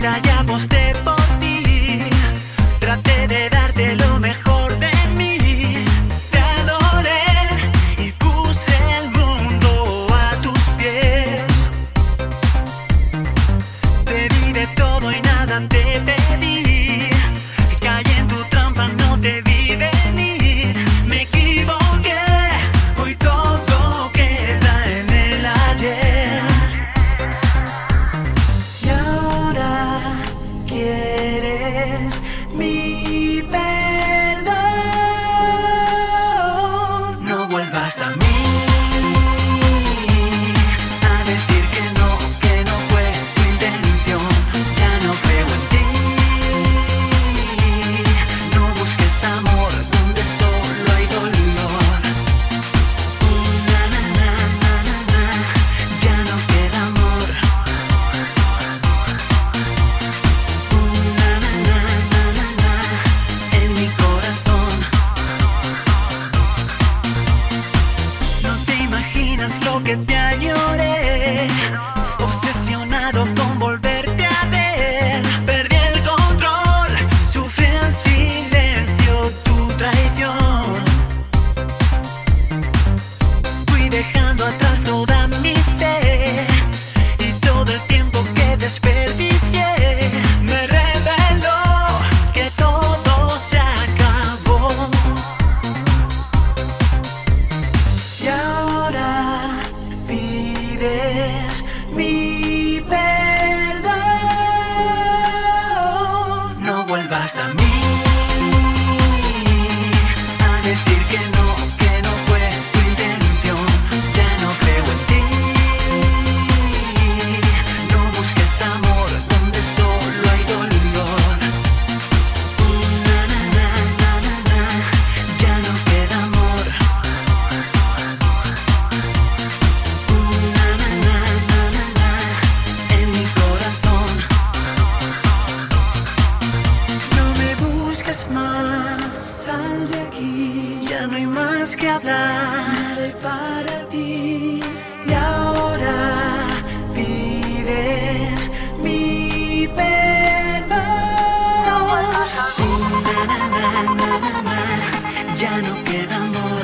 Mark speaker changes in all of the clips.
Speaker 1: vida y aposté por ti. Traté de darte lo mejor de mí. Te adoré y puse el mundo a tus pies. Te di de todo y nada te pedí. Caí en tu trampa, no te vi venir. Me equivoqué, hoy todo queda en el ayer. Y ahora quieres mi perdón. No vuelvas a mí a decir que no fue tu intención. Ya no creo en ti. No busques amor donde solo hay dolor. Na, na, na, na, na, na. Ya no queda amor. Na, na, na, na, na, na. En mi corazón. No te imaginas lo que te añoré. Obsesionado con volverte a ver. Perdí el control, sufrí en silencio tu traición. Fui dejando atrás toda mi fe y todo el tiempo que desperdicié. Me reveló que todo se acabó. Y ahora pides mi perdón. No vuelvas a mí a decir que no fue tu intención. Ya no creo en ti. No busques amor donde solo hay dolor. Na, na, na, na, na, na. Ya no queda amor. Na, na, na, na, na, na. En mi corazón. No me busques más, sal de aquí. Ya no hay más que hablar para ti. Y ahora pides mi perdón. Na, na, na, na, na, na. Ya no queda amor.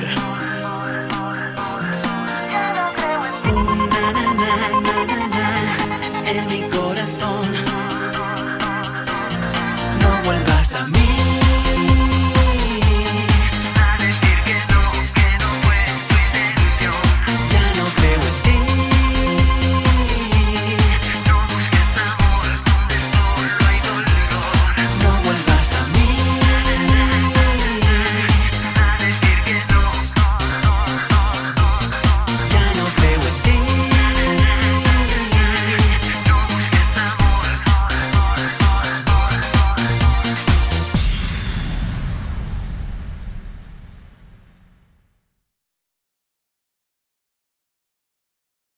Speaker 1: Na, na, na, na, na, na. En mi corazón. No vuelvas a mí